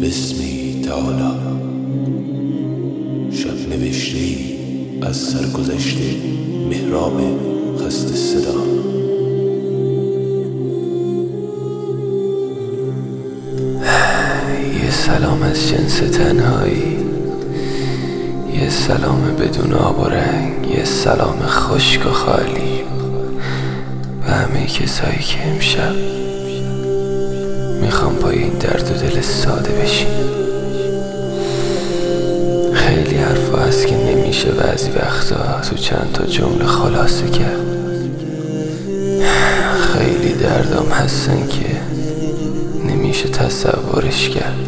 بسمی تعالی. شب نوشته‌ای از سرگذشته مهراب خسته صدا. یه سلام از جنس تنهایی، یه سلام بدون آب و رنگ، یه سلام خشک و خالی و همه کسایی که امشب میخوام پای این درد و دل ساده بشین. خیلی حرفا هست که نمیشه بعضی وقتا تو چند تا جمله خلاصه کرد. خیلی دردام هستن که نمیشه تصورش کرد.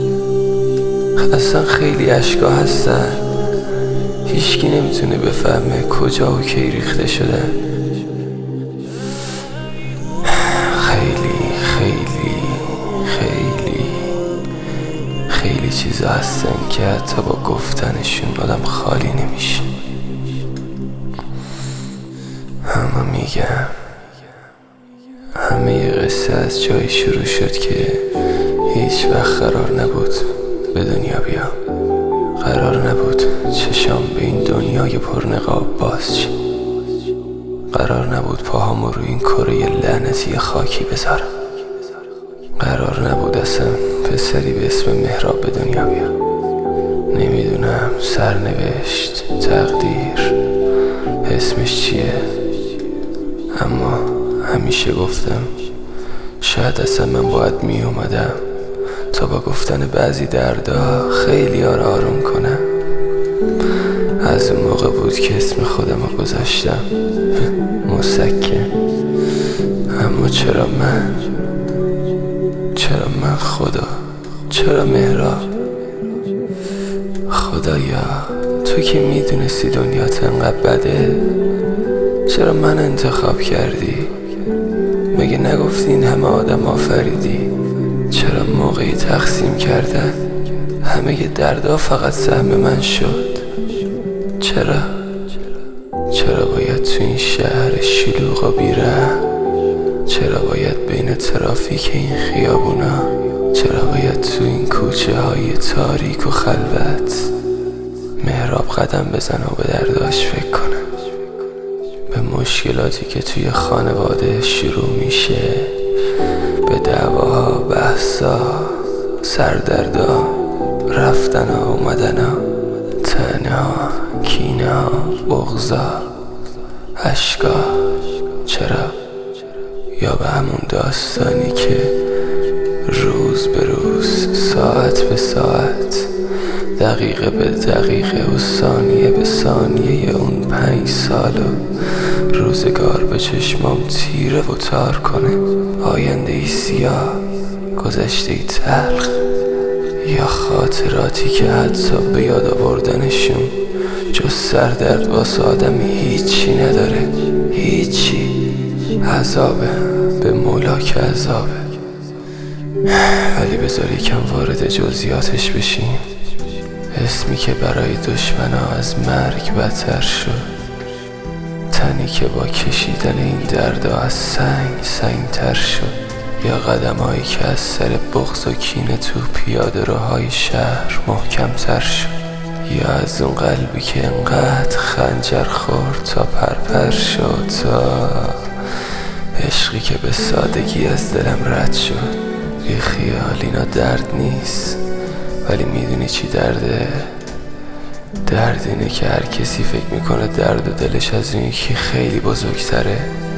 اصلا خیلی اشکا هستن هیچکی نمیتونه بفهمه کجا و کی ریخته شدن. خیلی چیزا هستن که حتی با گفتنشون آدم خالی نمیشه. اما میگم همه ی قصه از جایی شروع شد که هیچ وقت قرار نبود به دنیا بیام. قرار نبود چشام به این دنیای پرنقاب باز شه. قرار نبود پاهامو روی این کره لعنتی خاکی بذارم. قرار نبود اصلا پسری به اسم مهراب به دنیا بیام. نمیدونم سرنوشت، تقدیر اسمش چیه، اما همیشه گفتم شاید اصلا من باید می اومدم تا با گفتن بعضی دردا خیلی ها را آروم کنم. از اون موقع بود که اسم خودم رو گذاشتم مسکن. اما چرا من خدا، چرا مهراب؟ خدایا تو که میدونستی دنیات انقدر بده چرا من انتخاب کردی؟ مگه نگفتی این همه آدم آفریدی؟ چرا موقعی تقسیم کردن همه دردا فقط سهم من شد؟ چرا باید تو این شهر شلوغ و بی‌رحم؟ چرا باید بین ترافیک این خیابونا؟ چرا باید تو این کوچه های تاریک و خلوت مهراب قدم بزنه و به درداش فکر کنه؟ به مشکلاتی که توی خانواده شروع میشه، به دعواها، بحثا، سردردا، رفتنا، اومدنا، طعنه‌ها، کینه‌ها، بغضا، اشکا. چرا؟ یا به همون داستانی که روز به روز، ساعت به ساعت، دقیقه به دقیقه و ثانیه به ثانیه اون 5 سال و روزگار به چشمام تیره و تار کنه. آینده ای سیاه، گذشته ای تلخ، یا خاطراتی که حتی به یاد آوردنشون جز سردرد واسه آدم هیچی نداره. هیچی. عذابه، به مولا که عذابه. ولی بذار یکم وارد جزئیاتش بشیم. اسمی که برای دشمنا از مرگ بدتر شد، تنی که با کشیدن این دردا از سنگ تر شد، یا قدمایی که از سر بغض و کینه تو پیاده روهای شهر محکم تر شد، یا از اون قلبی که انقدر خنجر خورد تا پرپر شد، تا عشقی که به سادگی از دلم رد شد. بی خیال اینا درد نیست، ولی میدونی چی درده؟ درد اینه که هر کسی فکر میکنه درد و دلش از این یکی خیلی بزرگتره.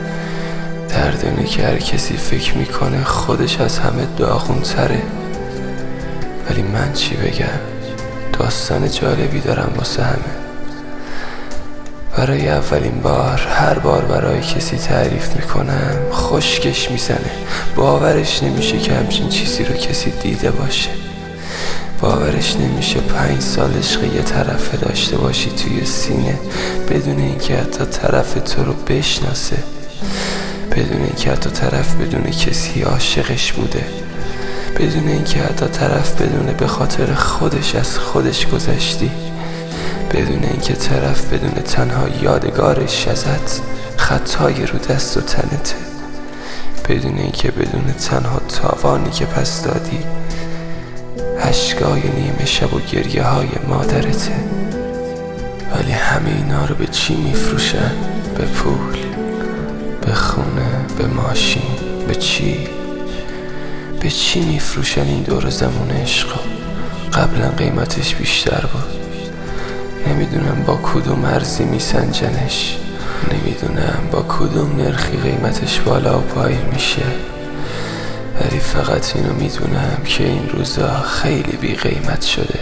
درد اینه که هر کسی فکر میکنه خودش از همه داغونتره. ولی من چی بگم؟ داستان جالبی دارم واسه همه. برای اولین بار، هر بار برای کسی تعریف میکنم خشکش میزنه. باورش نمیشه که همچین چیزی رو کسی دیده باشه. باورش نمیشه 5 سال عشق یه طرفه داشته باشی توی سینه بدون اینکه حتی طرف تو رو بشناسه، بدون اینکه حتی طرف بدون کسی عاشقش بوده، بدون اینکه حتی طرف بدونه به خاطر خودش از خودش گذشتی، بدون اینکه طرف بدون تنها یادگارش ازت خطای رو دست و تنته، بدون اینکه بدون تنها تاوانی که پس دادی اشکای نیمه شب و گریه های مادرته. ولی همه اینا رو به چی میفروشن؟ به پول، به خونه، به ماشین، به چی؟ به چی میفروشن این دور زمان عشقا؟ قبلا قیمتش بیشتر بود. نمیدونم با کدوم ارزی میسنجنش، نمیدونم با کدوم نرخی قیمتش بالا و پایین میشه. ولی فقط اینو میدونم که این روزا خیلی بی قیمت شده،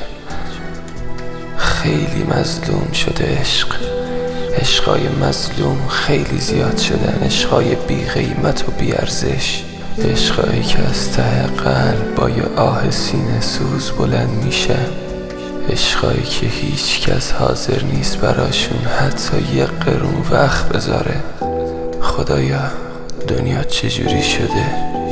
خیلی مظلوم شده عشق. عشقای مظلوم خیلی زیاد شدن، عشقای بی قیمت و بی ارزش، عشقایی که از ته قلب با یه آه سینه سوز بلند میشن، عشقایی که هیچ کس حاضر نیست براشون حتی یه قرون وقت بذاره. خدایا دنیا چجوری شده؟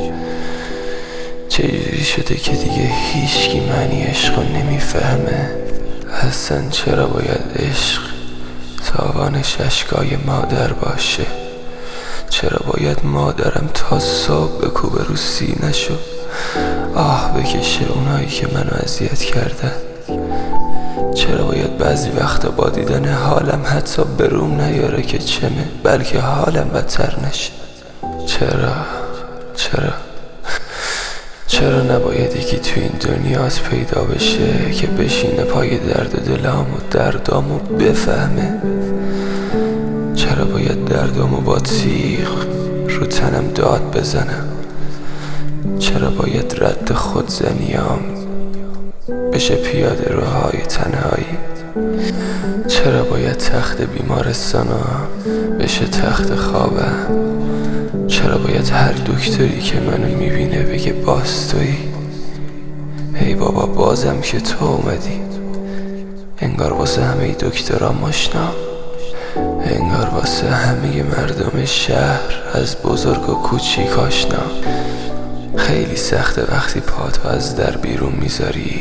چجوری شده که دیگه هیچکی معنی عشقو نمیفهمه؟ اصلا چرا باید عشق تاوانش اشکای مادر باشه؟ چرا باید مادرم تا صبح بکوبه رو سینه‌شو آه بکشه اونایی که منو اذیت کردن؟ چرا باید بعضی وقتا با دیدن حالم حتی بروم نیاره که چمه، بلکه حالم بدتر نشه؟ چرا نباید یکی تو این دنیات پیدا بشه که بشینه پای درد دلام و دردامو بفهمه؟ چرا باید دردامو با تیغ رو تنم داد بزنم؟ چرا باید رد خودزنیام بشه پیاده روهای تنهایی؟ چرا باید تخت بیمارستانم بشه تخت خوابم؟ چرا باید هر دکتری که منو میبینه بگه باز تویی؟ ای بابا بازم که تو اومدی. انگار واسه همه دکترها ماشنا، انگار واسه همه مردم شهر از بزرگ و کوچیک آشنا. خیلی سخته وقتی پاتو از در بیرون میذاری،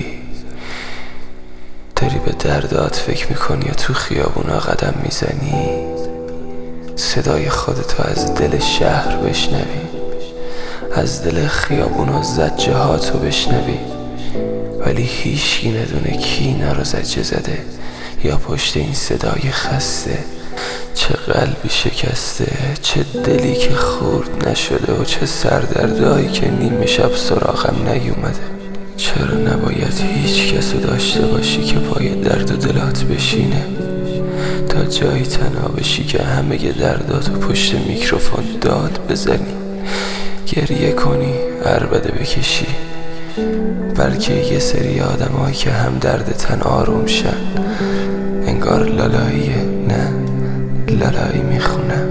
داری به دردات فکر میکنی یا تو خیابونا قدم میزنی، صدای خودتو از دل شهر بشنوی، از دل خیابونا زجه هاتو بشنوی، ولی هیچکی ندونه کی اینا رو زجه زده یا پشت این صدای خسته. چه قلبی شکسته، چه دلی که خورد نشده و چه سردردایی که نیمه شب سراغم نیومده. چرا نباید هیچ کسو داشته باشی که پای درد و دلات بشینه تا جایی تنها بشی که همه درداتو پشت میکروفون داد بزنی، گریه کنی، عربده بکشی، بلکه یه سری آدمایی که هم درد تن آروم شن. انگار لالاییه، نه لالایی میخونم،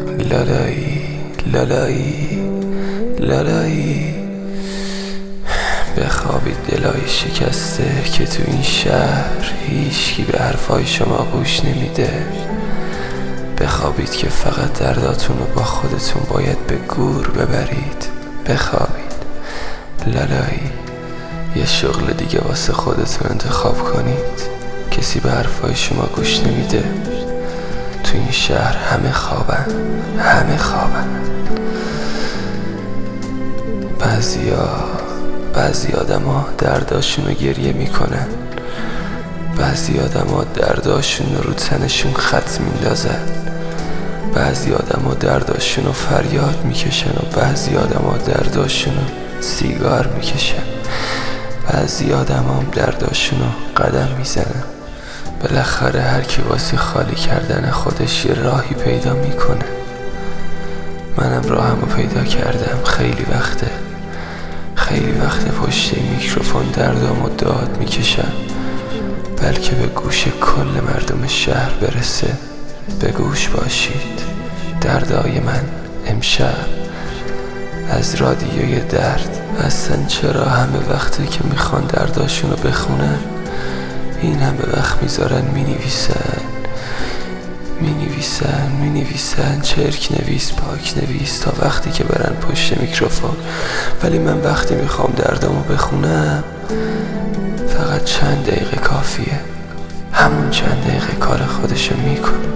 لالایی. بخوابید دلای شکسته که تو این شهر هیچکی به حرفای شما گوش نمیده. بخوابید که فقط درداتون رو با خودتون باید به گور ببرید. بخوابید لالایی. یه شغل دیگه واسه خودتون انتخاب کنید. کسی به حرفای شما گوش نمیده. تو این شهر همه خوابن. بعضی آدما درداشون رو گریه میکنن، بعضی آدما درداشون رو تنشون خط میندازن، بعضی آدما درداشون رو فریاد میکشن و بعضی آدما درداشون رو سیگار میکشن، بعضی آدما هم درداشون رو قدم میزنن. بالاخره هر کی واسه خالی کردن خودش یه راهی پیدا میکنه. منم راهمو پیدا کردم. خیلی وقته پشت میکروفون دردامو داد میکشم، بلکه به گوش کل مردم شهر برسه. به گوش باشید. دردای من امشب از رادیوی درد. اصلا چرا همه وقتی که میخوان درداشونو بخونن این همه وقت میذارن مینویسن چرک نویس، پاک نویس تا وقتی که برن پشت میکروفون. ولی من وقتی میخوام دردامو بخونم فقط چند دقیقه کافیه. همون چند دقیقه کار خودشو میکنه.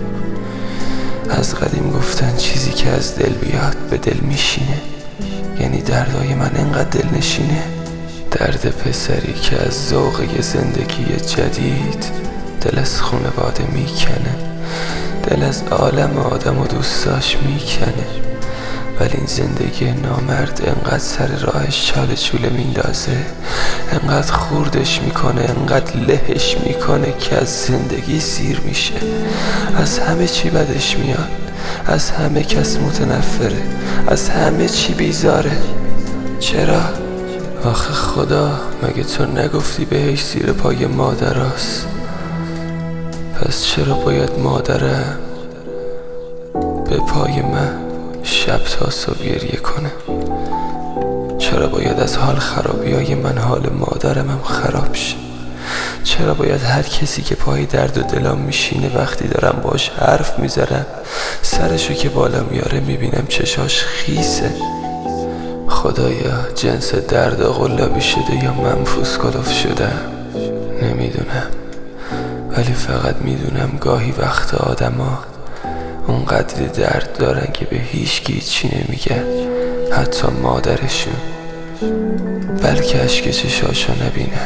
از قدیم گفتن چیزی که از دل بیاد به دل میشینه. یعنی دردای من انقدر دل نشینه. درد پسری که از ذوق یه زندگی جدید دل از خانواده میکنه، دل از عالم آدم و دوستاش میکنه. ولی این زندگی نامرد انقدر سر راهش چاله چوله میندازه، انقدر خوردش میکنه، انقدر لهش میکنه که از زندگی سیر میشه. از همه چی بدش میاد، از همه کس متنفره، از همه چی بیزاره. چرا؟ آخه خدا مگه تو نگفتی بهش زیر پای مادراست؟ پس چرا باید مادرم به پای من شب تا صبح گریه کنه؟ چرا باید از حال خرابیای من حال مادرم هم خراب شه؟ چرا باید هر کسی که پای درد و دلم میشینه وقتی دارم باش حرف میزنم سرشو که بالا میاره میبینم چشاش خیسه؟ خدایا جنس درد قلابی شده یا منفوس کلوف شدم نمیدونم، ولی فقط میدونم گاهی وقت آدما اونقدر درد دارن که به هیچکی هیچی نمیگن، حتی مادرشون، بلکه اشک چشاشو نبینن.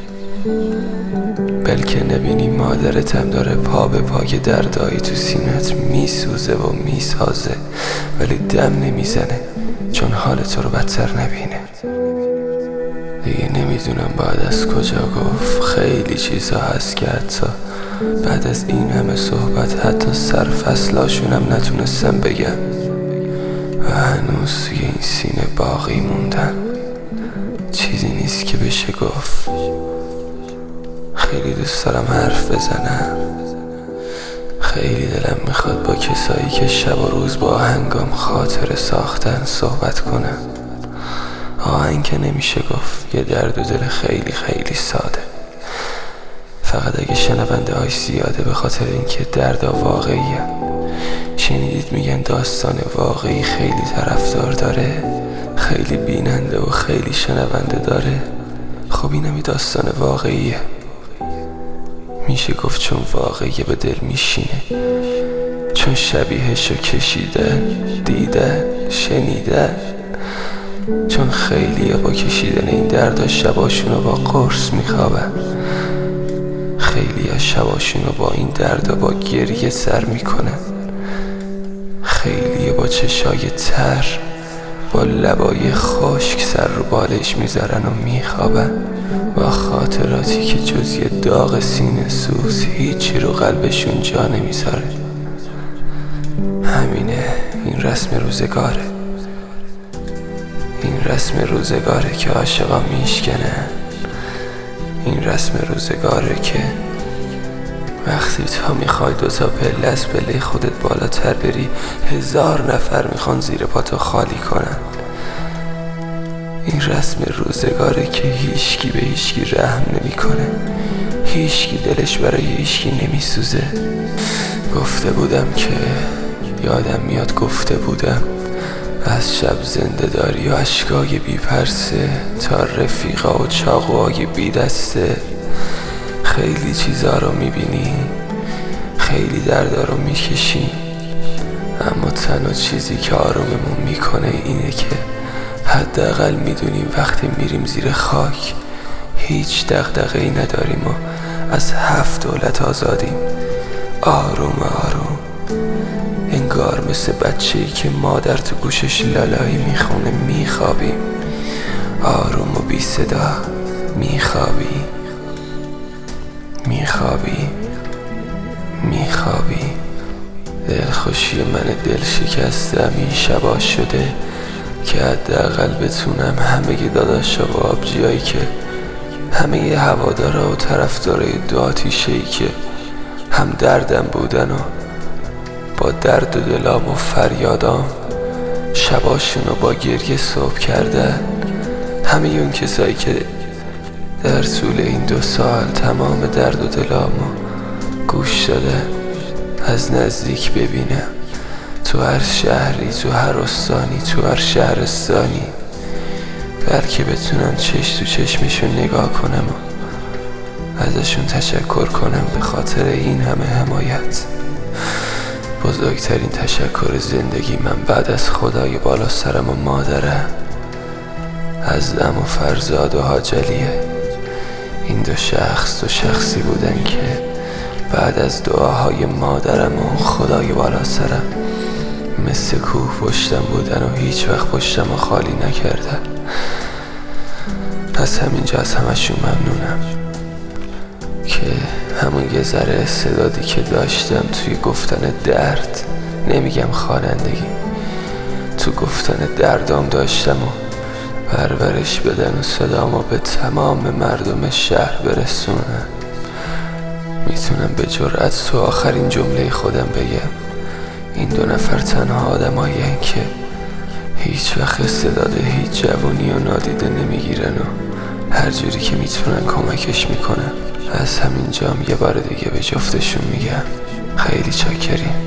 بلکه نبینی مادرت هم داره پا به پای دردایی تو سینت میسوزه و میسازه، ولی دم نمیزنه چون حال تو رو بدتر نبینه. دیگه نمیدونم بعد از کجا گفت. خیلی چیزا هست که حتی بعد از این همه صحبت حتی سرفصلاشونم نتونستم بگم و هنوز توی این سینه باقی موندن. چیزی نیست که بشه گفت. خیلی دوست دارم حرف بزنم، خیلی دلم میخواد با کسایی که شب و روز با آهنگام خاطره ساختن صحبت کنم. آهنگ که نمیشه گفت، یه درد و دل خیلی خیلی ساده. فقط اگه شنونده هاش زیاده به خاطر اینکه دردا واقعیه. شنیدید میگن داستان واقعی خیلی طرفدار داره، خیلی بیننده و خیلی شنونده داره. خب اینم داستان واقعیه، میشه گفت چون واقعیه به دل میشینه، چون شبیهشو کشیدن، دیدن، شنیدن. چون خیلی با کشیدن این دردا شباشونو با قرص میخوابن، خیلی از شباشونو با این دردا با گریه سر میکنن، خیلی با چشای تر با لبای خشک سر رو بالش میذارن و میخوابن با خاطراتی که جز یه داغ سینه سوز هیچی رو قلبشون جا نمیذاره. همینه، این رسم روزگاره، این رسم روزگاره که عاشقا میشکنن. این رسم روزگاره که وقتی تا میخوای دوتا پله از پله خودت بالاتر بری 1000 نفر میخوان زیر پاتو خالی کنن. این رسم روزگاره که هیچکی به هیچکی رحم نمیکنه، هیچکی دلش برای هیچکی نمیسوزه. گفته بودم که یادم میاد، گفته بودم از شب زنده داری و اشکای بی پرسه تا رفیقا و چاقوهای بی دسته. خیلی چیزا رو میبینی، خیلی دردا رو میکشی، اما تنها چیزی که آروممون میکنه اینه که حداقل میدونیم وقتی میریم زیر خاک هیچ دغدغه‌ای نداریم و از 7 دولت آزادیم. آروم آروم، انگار مثل بچه‌ای که مادر تو گوشش لالایی میخونه میخوابیم. آروم و بی صدا میخوابی، میخوابی، میخوابی. دلخوشی من دل شکستم این شبا شده که حداقل بتونم همه داداشا و آبجیایی که همه هوادارا و طرفدارای دو آتیشه‌ای که هم دردم بودن و با درد و دلام و فریادام شباشونو با گریه صبح کردن. همه اون کسایی که در طول این 2 سال تمام درد و دلامو گوش دادن، از نزدیک ببینم تو هر شهری، تو هر استانی، تو هر شهرستانی، بلکه بتونم چشم تو چشمشون نگاه کنم و ازشون تشکر کنم به خاطر این همه حمایت. بزرگترین تشکر زندگی من بعد از خدای بالا سرم و مادرم ازدم و فرزاد و حاجلیه. این دو شخصی بودن که بعد از دعاهای مادرم و خدای بالا سرم مثل کوه پشتم بودن و هیچ وقت پشتم رو خالی نکردن. از همینجا از همشون ممنونم که همون یه ذره استعدادی که داشتم توی گفتن درد، نمیگم خوانندگی، تو گفتن دردام داشتم و پرورش بدن و صدامو به تمام مردم شهر برسونم. میتونم به جرأت تو آخرین جمله خودم بگم این دو نفر تنها آدمایین که هیچ وقت استعداد هیچ جوونی و نادیده نمیگیرن و هر جوری که میتونن کمکش میکنن. از همینجام یه بار دیگه به جفتشون میگم خیلی چاکرین.